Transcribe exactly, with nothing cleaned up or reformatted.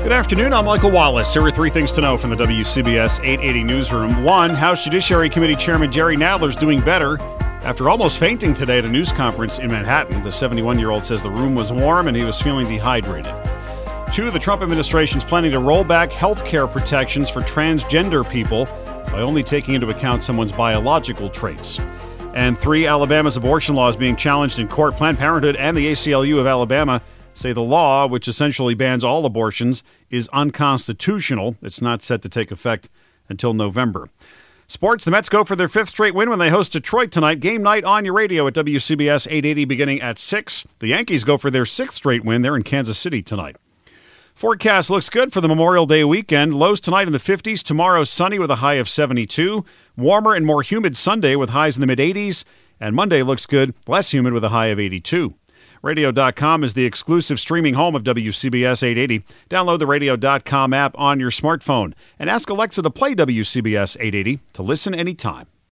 Good afternoon, I'm Michael Wallace. Here are three things to know from the W C B S eight eighty newsroom. One, House Judiciary Committee Chairman Jerry Nadler is doing better after almost fainting today at a news conference in Manhattan. The seventy-one-year-old says the room was warm and he was feeling dehydrated. Two, the Trump administration is planning to roll back health care protections for transgender people by only taking into account someone's biological traits. And three, Alabama's abortion law is being challenged in court. Planned Parenthood and the A C L U of Alabama say the law, which essentially bans all abortions, is unconstitutional. It's not set to take effect until November. Sports, the Mets go for their fifth straight win when they host Detroit tonight. Game night on your radio at W C B S eight eighty beginning at six. The Yankees go for their sixth straight win. They're in Kansas City tonight. Forecast looks good for the Memorial Day weekend. Lows tonight in the fifties. Tomorrow sunny with a high of seventy-two. Warmer and more humid Sunday with highs in the mid-eighties. And Monday looks good, less humid with a high of eighty-two. radio dot com is the exclusive streaming home of W C B S eight eighty. Download the radio dot com app on your smartphone and ask Alexa to play W C B S eight eighty to listen anytime.